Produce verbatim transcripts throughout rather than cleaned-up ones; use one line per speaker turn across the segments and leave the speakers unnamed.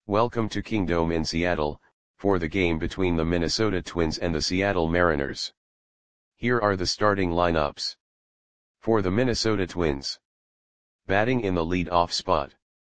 Welcome to Kingdome in Seattle, for the game between the Minnesota Twins and the Seattle Mariners. Here are the starting lineups. For the Minnesota Twins. Batting in the lead-off spot.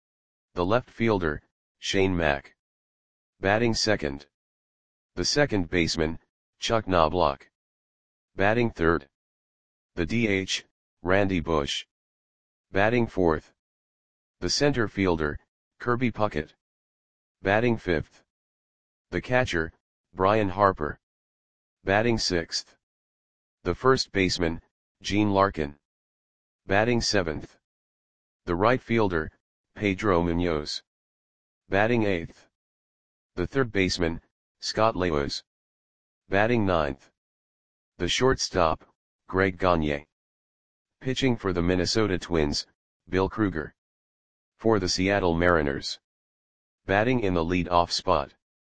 The left fielder, Shane Mack. Batting second. The second baseman, Chuck Knobloch. Batting third. The D H, Randy Bush. Batting fourth. The center fielder, Kirby Puckett. Batting fifth. The catcher, Brian Harper. Batting sixth. The first baseman, Gene Larkin. Batting seventh. The right fielder, Pedro Munoz. Batting eighth. The third baseman, Scott Lewis. Batting ninth. The shortstop, Greg Gagne. Pitching for the Minnesota Twins, Bill Krueger. For the Seattle Mariners. Batting in the lead-off spot.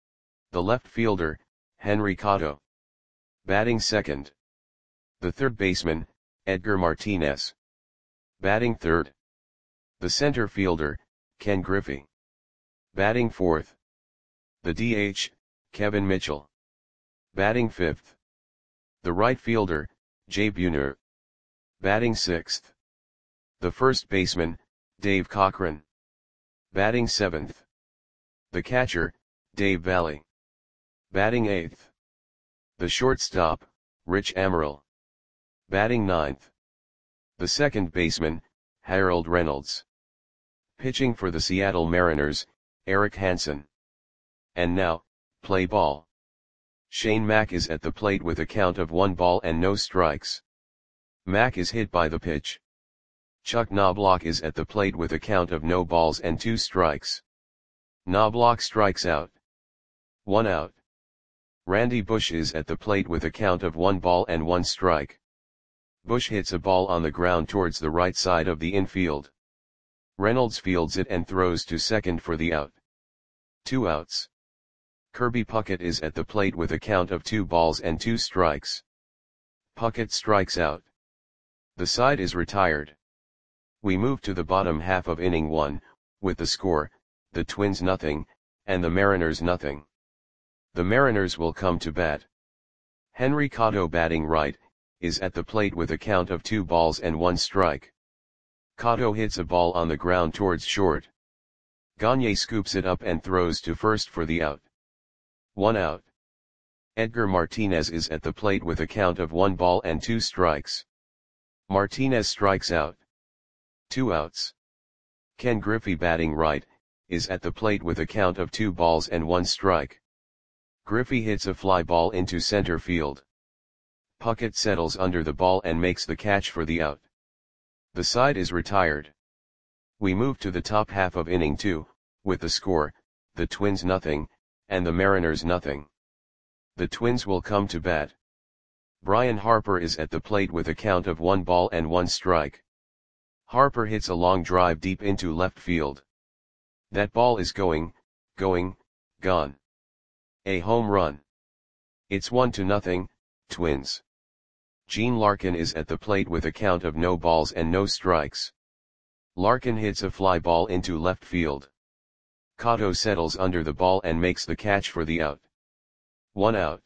The left fielder, Henry Cotto. Batting second. The third baseman, Edgar Martinez. Batting third. The center fielder, Ken Griffey. Batting fourth. The D H, Kevin Mitchell. Batting fifth. The right fielder, Jay Buhner. Batting sixth. The first baseman, Dave Cochran. Batting seventh. The catcher, Dave Valle. Batting eighth. The shortstop, Rich Amaral. Batting ninth. The second baseman, Harold Reynolds. Pitching for the Seattle Mariners, Eric Hansen. And now, play ball. Shane Mack is at the plate with a count of one ball and no strikes. Mack is hit by the pitch. Chuck Knobloch is at the plate with a count of no balls and two strikes. Knobloch strikes out. One out. Randy Bush is at the plate with a count of one ball and one strike. Bush hits a ball on the ground towards the right side of the infield. Reynolds fields it and throws to second for the out. Two outs. Kirby Puckett is at the plate with a count of two balls and two strikes. Puckett strikes out. The side is retired. We move to the bottom half of inning one, with the score, the Twins nothing, and the Mariners nothing. The Mariners will come to bat. Henry Cotto batting right, is at the plate with a count of two balls and one strike. Cotto hits a ball on the ground towards short. Gagne scoops it up and throws to first for the out. One out. Edgar Martinez is at the plate with a count of one ball and two strikes. Martinez strikes out. Two outs. Ken Griffey batting right, is at the plate with a count of two balls and one strike. Griffey hits a fly ball into center field. Puckett settles under the ball and makes the catch for the out. The side is retired. We move to the top half of inning two, with the score, the Twins nothing, and the Mariners nothing. The Twins will come to bat. Brian Harper is at the plate with a count of one ball and one strike. Harper hits a long drive deep into left field. That ball is going, going, gone. A home run. It's one to nothing, Twins. Gene Larkin is at the plate with a count of no balls and no strikes. Larkin hits a fly ball into left field. Cotto settles under the ball and makes the catch for the out. One out.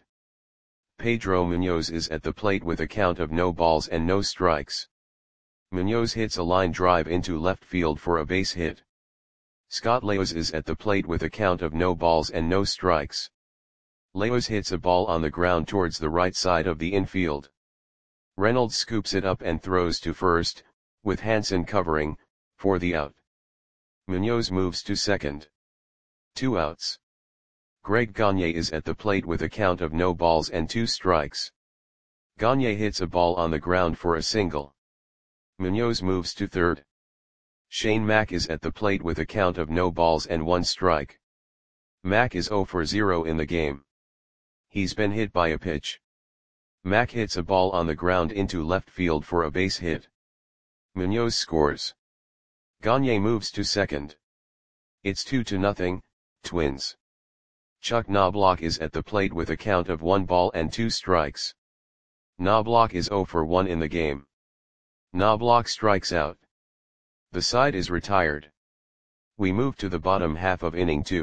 Pedro Munoz is at the plate with a count of no balls and no strikes. Munoz hits a line drive into left field for a base hit. Scott Lewis is at the plate with a count of no balls and no strikes. Lewis hits a ball on the ground towards the right side of the infield. Reynolds scoops it up and throws to first, with Hansen covering, for the out. Munoz moves to second. Two outs. Greg Gagne is at the plate with a count of no balls and two strikes. Gagne hits a ball on the ground for a single. Munoz moves to third. Shane Mack is at the plate with a count of no balls and one strike. Mack is zero for zero in the game. He's been hit by a pitch. Mack hits a ball on the ground into left field for a base hit. Munoz scores. Gagne moves to second. It's two to nothing, Twins. Chuck Knobloch is at the plate with a count of one ball and two strikes. Knobloch is zero for one in the game. Knobloch strikes out. The side is retired. We move to the bottom half of inning two,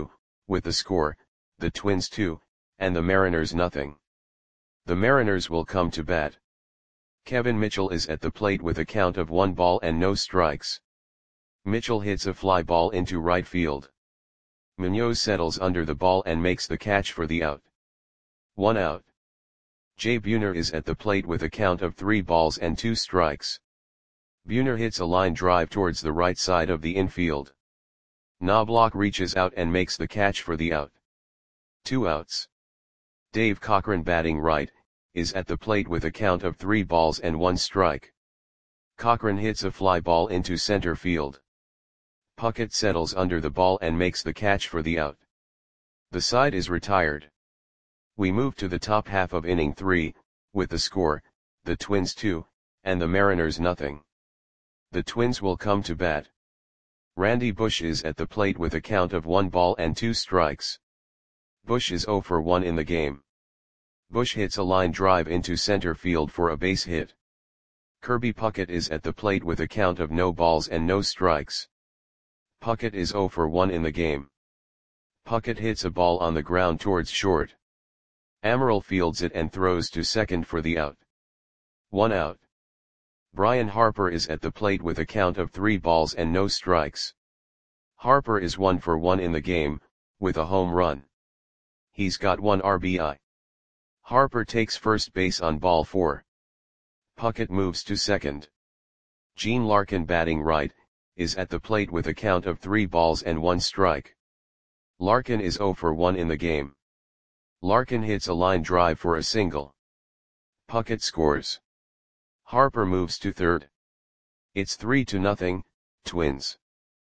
with the score, the Twins two, and the Mariners nothing. The Mariners will come to bat. Kevin Mitchell is at the plate with a count of one ball and no strikes. Mitchell hits a fly ball into right field. Munoz settles under the ball and makes the catch for the out. One out. Jay Buhner is at the plate with a count of three balls and two strikes. Buhner hits a line drive towards the right side of the infield. Knobloch reaches out and makes the catch for the out. Two outs. Dave Cochran, batting right, is at the plate with a count of three balls and one strike. Cochran hits a fly ball into center field. Puckett settles under the ball and makes the catch for the out. The side is retired. We move to the top half of inning three, with the score, the Twins two, and the Mariners nothing. The Twins will come to bat. Randy Bush is at the plate with a count of one ball and two strikes. Bush is zero for one in the game. Bush hits a line drive into center field for a base hit. Kirby Puckett is at the plate with a count of no balls and no strikes. Puckett is zero for one in the game. Puckett hits a ball on the ground towards short. Amaral fields it and throws to second for the out. One out. Brian Harper is at the plate with a count of three balls and no strikes. Harper is one for one in the game, with a home run. He's got one R B I. Harper takes first base on ball four. Puckett moves to second. Gene Larkin, batting right, is at the plate with a count of three balls and one strike. Larkin is zero for one in the game. Larkin hits a line drive for a single. Puckett scores. Harper moves to third. It's three to nothing, Twins.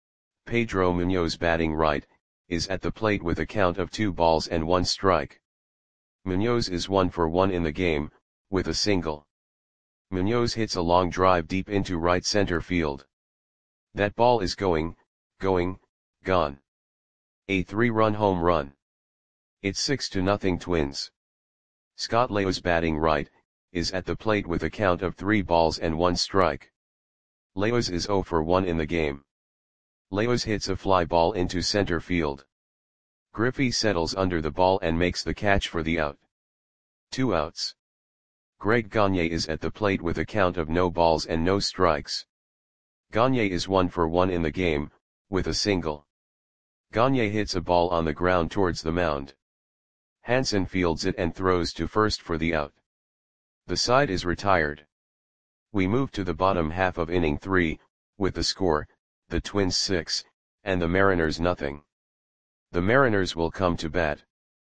Pedro Munoz, batting right, is at the plate with a count of two balls and one strike. Munoz is one for one in the game, with a single. Munoz hits a long drive deep into right center field. That ball is going, going, gone. A three-run home run. It's six to nothing Twins. Scott Leos, batting right, is at the plate with a count of three balls and one strike. Leos is zero for one in the game. Leos hits a fly ball into center field. Griffey settles under the ball and makes the catch for the out. Two outs. Greg Gagne is at the plate with a count of no balls and no strikes. Gagne is one for one in the game, with a single. Gagne hits a ball on the ground towards the mound. Hansen fields it and throws to first for the out. The side is retired. We move to the bottom half of inning three, with the score, the Twins six, and the Mariners nothing. The Mariners will come to bat.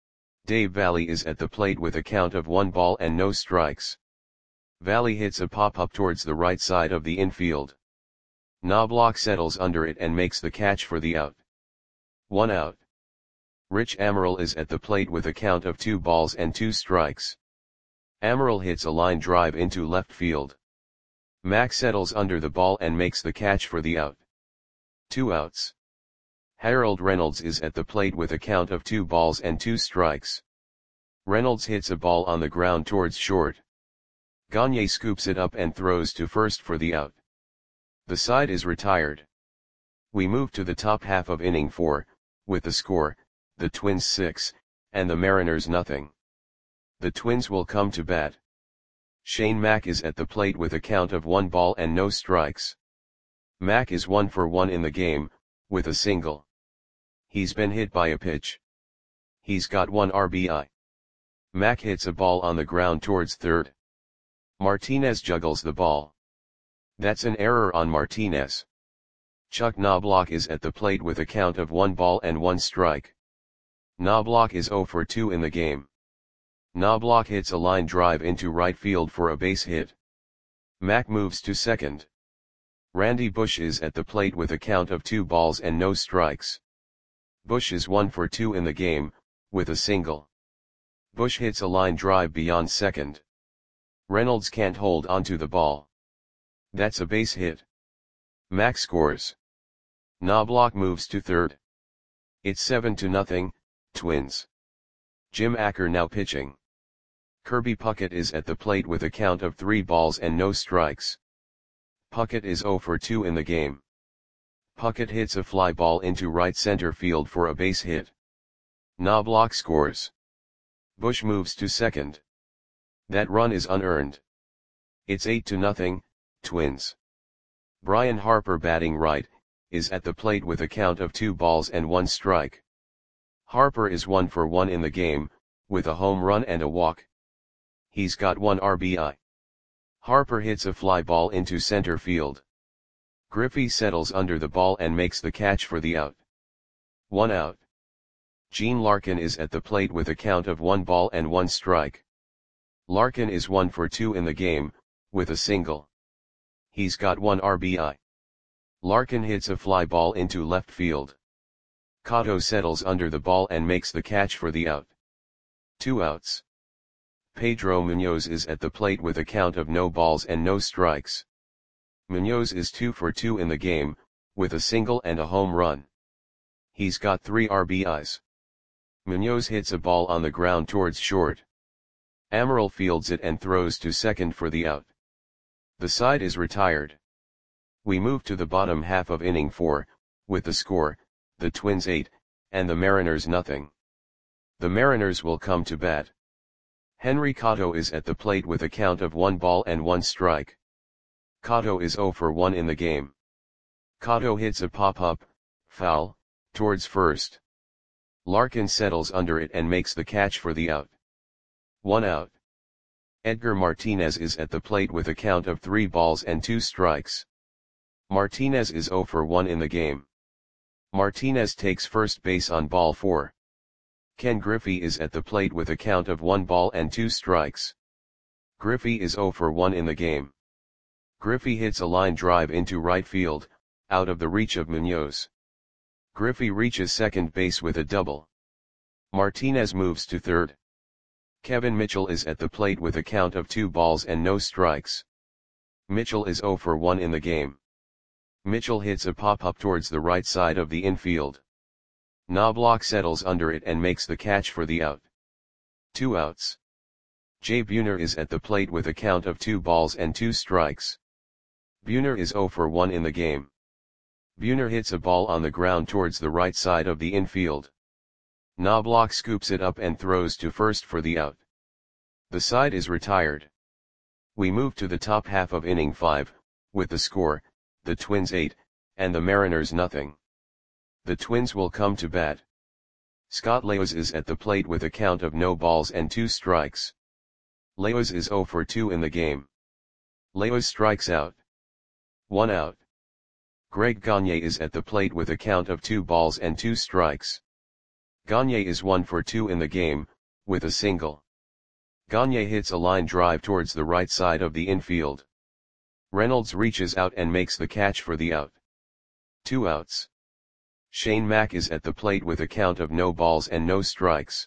Dave Valle is at the plate with a count of one ball and no strikes. Valle hits a pop-up towards the right side of the infield. Knobloch settles under it and makes the catch for the out. One out. Rich Amaral is at the plate with a count of two balls and two strikes. Amaral hits a line drive into left field. Mack settles under the ball and makes the catch for the out. Two outs. Harold Reynolds is at the plate with a count of two balls and two strikes. Reynolds hits a ball on the ground towards short. Gagne scoops it up and throws to first for the out. The side is retired. We move to the top half of inning four, with the score, the Twins six, and the Mariners nothing. The Twins will come to bat. Shane Mack is at the plate with a count of one ball and no strikes. Mack is one for one in the game, with a single. He's been hit by a pitch. He's got one R B I. Mack hits a ball on the ground towards third. Martinez juggles the ball. That's an error on Martinez. Chuck Knobloch is at the plate with a count of one ball and one strike. Knobloch is zero for two in the game. Knobloch hits a line drive into right field for a base hit. Mack moves to second. Randy Bush is at the plate with a count of two balls and no strikes. Bush is one for two in the game, with a single. Bush hits a line drive beyond second. Reynolds can't hold onto the ball. That's a base hit. Mack scores. Knobloch moves to third. It's seven to nothing, Twins. Jim Acker now pitching. Kirby Puckett is at the plate with a count of three balls and no strikes. Puckett is zero for two in the game. Puckett hits a fly ball into right center field for a base hit. Knobloch scores. Bush moves to second. That run is unearned. It's eight to nothing, Twins. Brian Harper, batting right, is at the plate with a count of two balls and one strike. Harper is one for one in the game, with a home run and a walk. He's got one R B I. Harper hits a fly ball into center field. Griffey settles under the ball and makes the catch for the out. One out. Gene Larkin is at the plate with a count of one ball and one strike. Larkin is one for two in the game, with a single. He's got one R B I. Larkin hits a fly ball into left field. Cotto settles under the ball and makes the catch for the out. Two outs. Pedro Munoz is at the plate with a count of no balls and no strikes. Munoz is two for two in the game, with a single and a home run. He's got three R B Is. Munoz hits a ball on the ground towards short. Amaral fields it and throws to second for the out. The side is retired. We move to the bottom half of inning four, with the score, the Twins eight, and the Mariners nothing. The Mariners will come to bat. Henry Cotto is at the plate with a count of one ball and one strike. Cotto is zero for one in the game. Cotto hits a pop-up, foul, towards first. Larkin settles under it and makes the catch for the out. One out. Edgar Martinez is at the plate with a count of three balls and two strikes. Martinez is zero for one in the game. Martinez takes first base on ball four. Ken Griffey is at the plate with a count of one ball and two strikes. Griffey is zero for one in the game. Griffey hits a line drive into right field, out of the reach of Munoz. Griffey reaches second base with a double. Martinez moves to third. Kevin Mitchell is at the plate with a count of two balls and no strikes. Mitchell is zero for one in the game. Mitchell hits a pop-up towards the right side of the infield. Knobloch settles under it and makes the catch for the out. Two outs. Jay Buhner is at the plate with a count of two balls and two strikes. Buhner is zero for one in the game. Buhner hits a ball on the ground towards the right side of the infield. Knobloch scoops it up and throws to first for the out. The side is retired. We move to the top half of inning five, with the score, the Twins eight, and the Mariners nothing. The Twins will come to bat. Scott Leos is at the plate with a count of no balls and two strikes. Leos is zero for two in the game. Leos strikes out. One out. Greg Gagne is at the plate with a count of two balls and two strikes. Gagne is one for two in the game, with a single. Gagne hits a line drive towards the right side of the infield. Reynolds reaches out and makes the catch for the out. Two outs. Shane Mack is at the plate with a count of no balls and no strikes.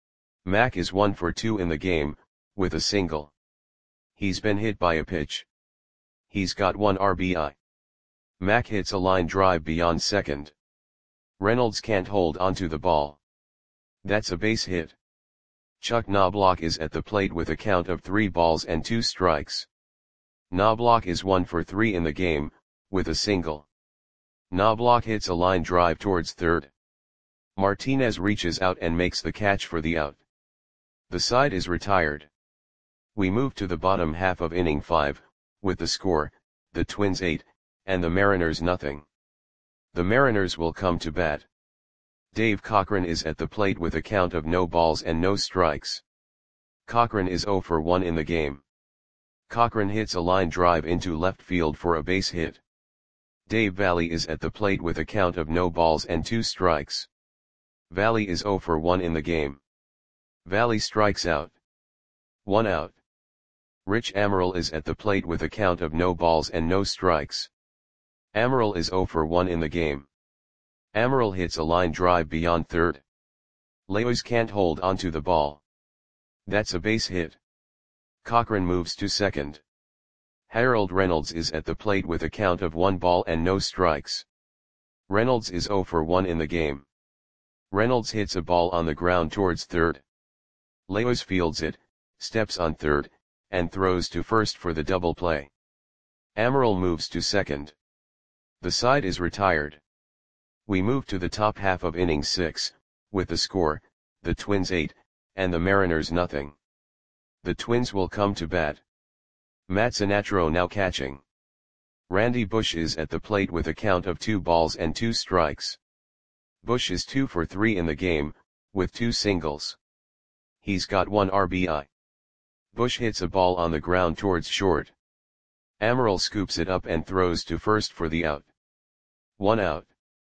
Mack is one for two in the game, with a single. He's been hit by a pitch. He's got one R B I. Mack hits a line drive beyond second. Reynolds can't hold onto the ball. That's a base hit. Chuck Knobloch is at the plate with a count of three balls and two strikes. Knobloch is one for three in the game, with a single. Knobloch hits a line drive towards third. Martinez reaches out and makes the catch for the out. The side is retired. We move to the bottom half of inning five, with the score, the Twins eight, and the Mariners nothing. The Mariners will come to bat. Dave Cochran is at the plate with a count of no balls and no strikes. Cochran is zero for one in the game. Cochran hits a line drive into left field for a base hit. Dave Valley is at the plate with a count of no balls and two strikes. Valley is zero for one in the game. Valley strikes out. One out. Rich Amaral is at the plate with a count of no balls and no strikes. Amaral is zero for one in the game. Amaral hits a line drive beyond third. Leos can't hold onto the ball. That's a base hit. Cochran moves to second. Harold Reynolds is at the plate with a count of one ball and no strikes. Reynolds is zero for one in the game. Reynolds hits a ball on the ground towards third. Leos fields it, steps on third, and throws to first for the double play. Amaral moves to second. The side is retired. We move to the top half of inning six, with the score, the Twins eight, and the Mariners nothing. The Twins will come to bat. Matt Sinatro now catching. Randy Bush is at the plate with a count of two balls and two strikes. Bush is two for three in the game, with two singles. He's got one R B I. Bush hits a ball on the ground towards short. Amaral scoops it up and throws to first for the out. One out.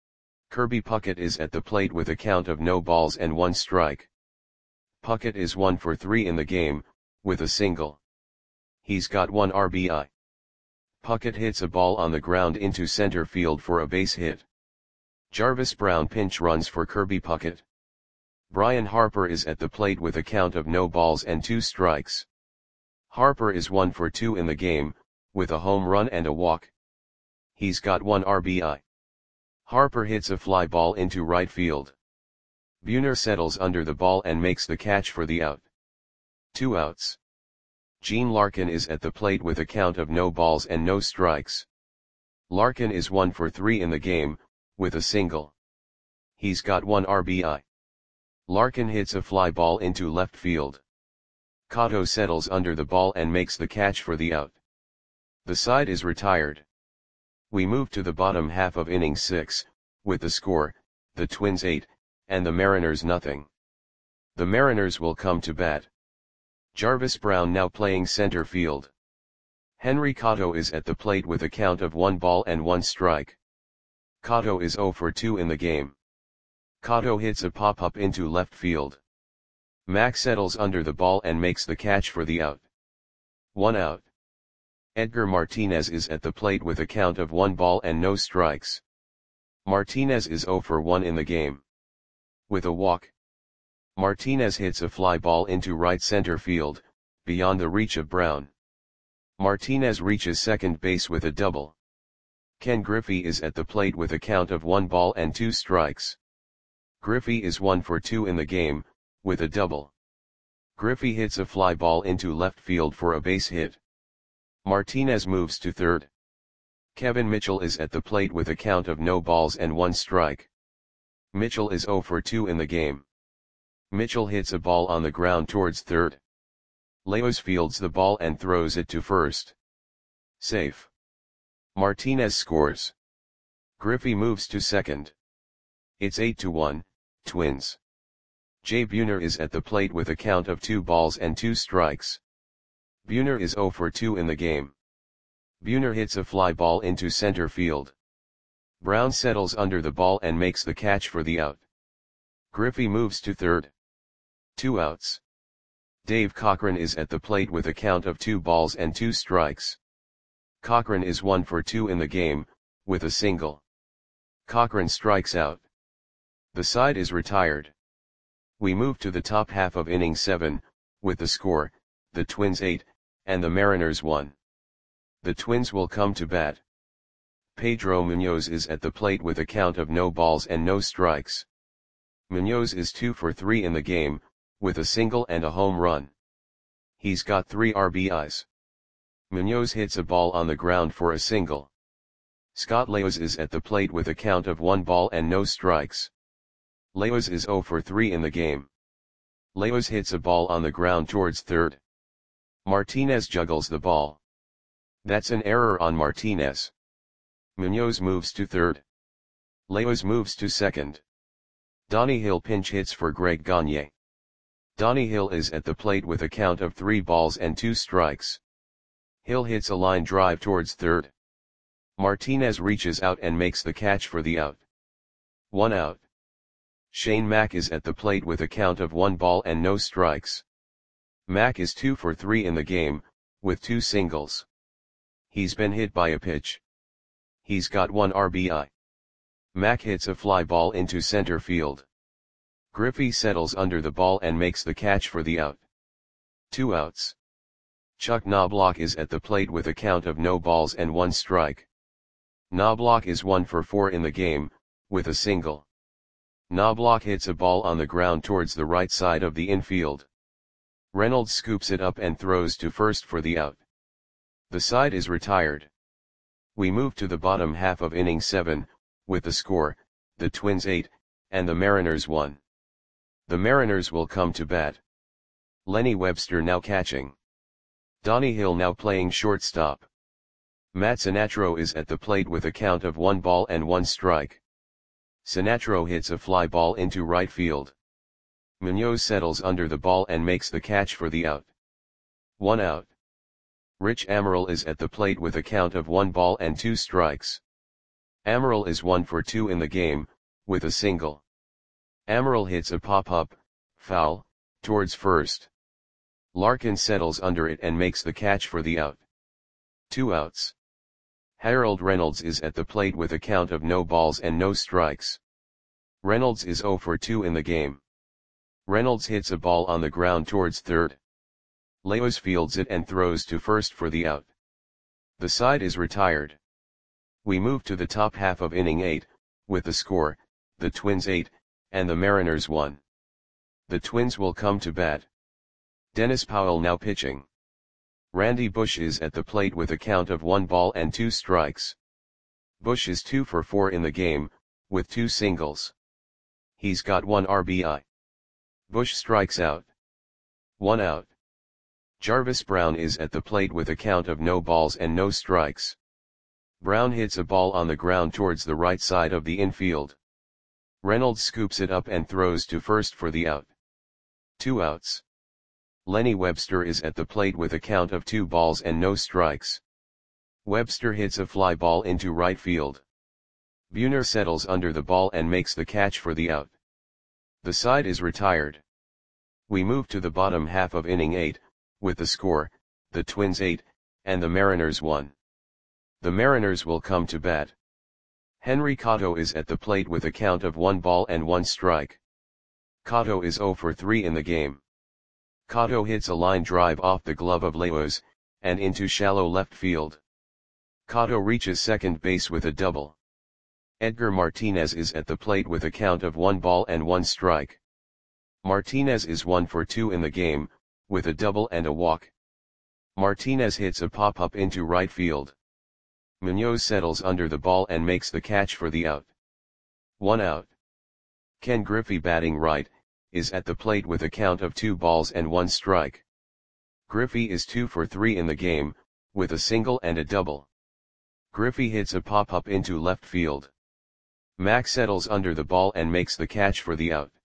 Kirby Puckett is at the plate with a count of no balls and one strike. Puckett is one for three in the game, with a single. He's got one R B I. Puckett hits a ball on the ground into center field for a base hit. Jarvis Brown pinch runs for Kirby Puckett. Brian Harper is at the plate with a count of no balls and two strikes. Harper is one for two in the game, with a home run and a walk. He's got one R B I. Harper hits a fly ball into right field. Buhner settles under the ball and makes the catch for the out. Two outs. Gene Larkin is at the plate with a count of no balls and no strikes. Larkin is one for three in the game, with a single. He's got one R B I. Larkin hits a fly ball into left field. Cotto settles under the ball and makes the catch for the out. The side is retired. We move to the bottom half of inning six, with the score, the Twins eight, and the Mariners nothing. The Mariners will come to bat. Jarvis Brown now playing center field. Henry Cotto is at the plate with a count of one ball and one strike. Cotto is zero for two in the game. Cotto hits a pop-up into left field. Mack settles under the ball and makes the catch for the out. One out. Edgar Martinez is at the plate with a count of one ball and no strikes. Martinez is zero for one in the game. With a walk. Martinez hits a fly ball into right center field, beyond the reach of Brown. Martinez reaches second base with a double. Ken Griffey is at the plate with a count of one ball and two strikes. Griffey is one for two in the game, with a double. Griffey hits a fly ball into left field for a base hit. Martinez moves to third. Kevin Mitchell is at the plate with a count of no balls and one strike. Mitchell is zero for two in the game. Mitchell hits a ball on the ground towards third. Leos fields the ball and throws it to first. Safe. Martinez scores. Griffey moves to second. It's eight to one, Twins. Jay Buhner is at the plate with a count of two balls and two strikes. Buhner is zero for two in the game. Buhner hits a fly ball into center field. Brown settles under the ball and makes the catch for the out. Griffey moves to third. Two outs. Dave Cochran is at the plate with a count of two balls and two strikes. Cochran is one for two in the game, with a single. Cochran strikes out. The side is retired. We move to the top half of inning seven, with the score, the Twins eight, and the Mariners one. The Twins will come to bat. Pedro Munoz is at the plate with a count of no balls and no strikes. Munoz is two for three in the game, with a single and a home run. He's got three R B Is. Munoz hits a ball on the ground for a single. Scott Leos is at the plate with a count of one ball and no strikes. Leos is zero for three in the game. Leos hits a ball on the ground towards third. Martinez juggles the ball. That's an error on Martinez. Munoz moves to third. Leos moves to second. Donnie Hill pinch hits for Greg Gagne. Donnie Hill is at the plate with a count of three balls and two strikes. Hill hits a line drive towards third. Martinez reaches out and makes the catch for the out. One out. Shane Mack is at the plate with a count of one ball and no strikes. Mack is two for three in the game, with two singles. He's been hit by a pitch. He's got one R B I. Mack hits a fly ball into center field. Griffey settles under the ball and makes the catch for the out. Two outs. Chuck Knobloch is at the plate with a count of no balls and one strike. Knobloch is one for four in the game, with a single. Knobloch hits a ball on the ground towards the right side of the infield. Reynolds scoops it up and throws to first for the out. The side is retired. We move to the bottom half of inning seven, with the score, the Twins eight, and the Mariners one. The Mariners will come to bat. Lenny Webster now catching. Donnie Hill now playing shortstop. Matt Sinatro is at the plate with a count of one ball and one strike. Sinatro hits a fly ball into right field. Munoz settles under the ball and makes the catch for the out. One out. Rich Amaral is at the plate with a count of one ball and two strikes. Amaral is one for two in the game, with a single. Amaral hits a pop-up, foul, towards first. Larkin settles under it and makes the catch for the out. Two outs. Harold Reynolds is at the plate with a count of no balls and no strikes. Reynolds is zero for two in the game. Reynolds hits a ball on the ground towards third. Leos fields it and throws to first for the out. The side is retired. We move to the top half of inning eight, with the score, the Twins eight, and the Mariners one. The Twins will come to bat. Dennis Powell now pitching. Randy Bush is at the plate with a count of one ball and two strikes. Bush is two for four in the game, with two singles. He's got one R B I. Bush strikes out. One out. Jarvis Brown is at the plate with a count of no balls and no strikes. Brown hits a ball on the ground towards the right side of the infield. Reynolds scoops it up and throws to first for the out. Two outs. Lenny Webster is at the plate with a count of two balls and no strikes. Webster hits a fly ball into right field. Buhner settles under the ball and makes the catch for the out. The side is retired. We move to the bottom half of inning eight, with the score, the Twins eight, and the Mariners one. The Mariners will come to bat. Henry Cotto is at the plate with a count of one ball and one strike. Cotto is zero for three in the game. Cotto hits a line drive off the glove of Leos, and into shallow left field. Cotto reaches second base with a double. Edgar Martinez is at the plate with a count of one ball and one strike. Martinez is one for two in the game, with a double and a walk. Martinez hits a pop-up into right field. Munoz settles under the ball and makes the catch for the out. One out. Ken Griffey batting right, is at the plate with a count of two balls and one strike. Griffey is two for three in the game, with a single and a double. Griffey hits a pop-up into left field. Mack settles under the ball and makes the catch for the out.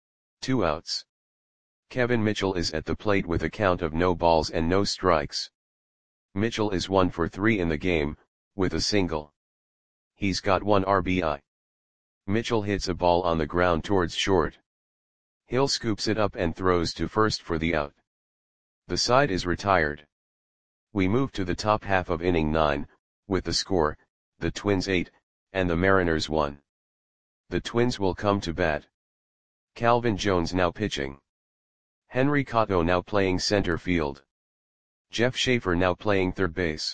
Two outs. Kevin Mitchell is at the plate with a count of no balls and no strikes. Mitchell is one for three in the game, with a single. He's got one R B I. Mitchell hits a ball on the ground towards short. Hill scoops it up and throws to first for the out. The side is retired. We move to the top half of inning nine, with the score, the Twins eight, and the Mariners one. The Twins will come to bat. Calvin Jones now pitching. Henry Cotto now playing center field. Jeff Schaefer now playing third base.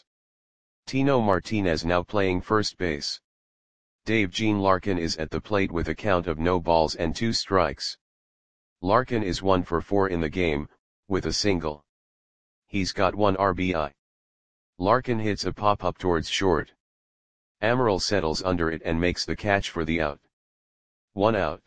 Tino Martinez now playing first base. Dave Gene Larkin is at the plate with a count of no balls and two strikes. Larkin is one for four in the game, with a single. He's got one R B I. Larkin hits a pop-up towards short. Amaral settles under it and makes the catch for the out. One out.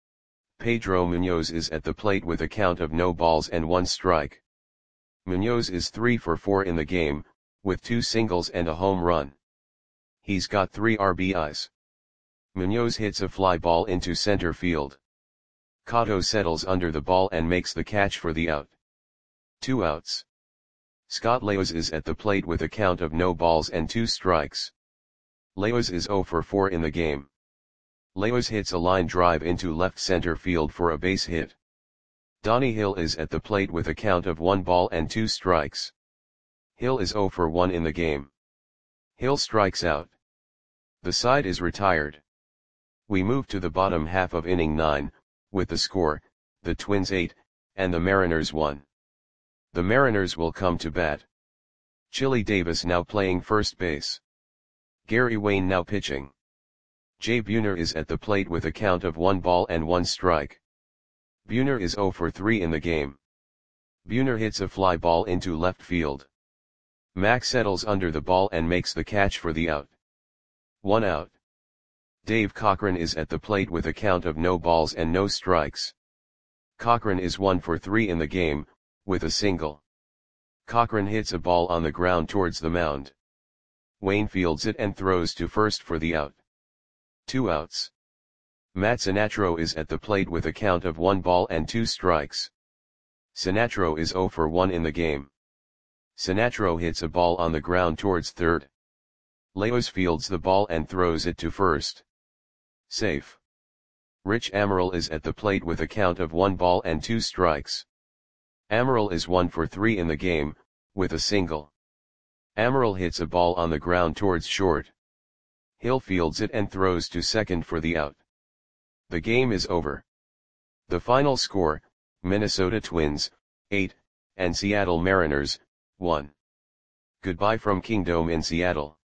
Pedro Munoz is at the plate with a count of no balls and one strike. Munoz is three for four in the game, with two singles and a home run. He's got three R B Is. Munoz hits a fly ball into center field. Cotto settles under the ball and makes the catch for the out. Two outs. Scott Leos is at the plate with a count of no balls and two strikes. Leos is zero for four in the game. Leos hits a line drive into left center field for a base hit. Donnie Hill is at the plate with a count of one ball and two strikes. Hill is zero for one in the game. Hill strikes out. The side is retired. We move to the bottom half of inning nine, with the score, the Twins eight, and the Mariners one. The Mariners will come to bat. Chili Davis now playing first base. Gary Wayne now pitching. Jay Buhner is at the plate with a count of one ball and one strike. Buhner is zero for three in the game. Buhner hits a fly ball into left field. Mack settles under the ball and makes the catch for the out. One out. Dave Cochran is at the plate with a count of no balls and no strikes. Cochran is one for three in the game, with a single. Cochran hits a ball on the ground towards the mound. Wayne fields it and throws to first for the out. Two outs. Matt Sinatro is at the plate with a count of one ball and two strikes. Sinatro is zero for one in the game. Sinatro hits a ball on the ground towards third. Leos fields the ball and throws it to first. Safe. Rich Amaral is at the plate with a count of one ball and two strikes. Amaral is one for three in the game, with a single. Amaral hits a ball on the ground towards short. Hill fields it and throws to second for the out. The game is over. The final score, Minnesota Twins, eight, and Seattle Mariners, one. Goodbye from Kingdome in Seattle.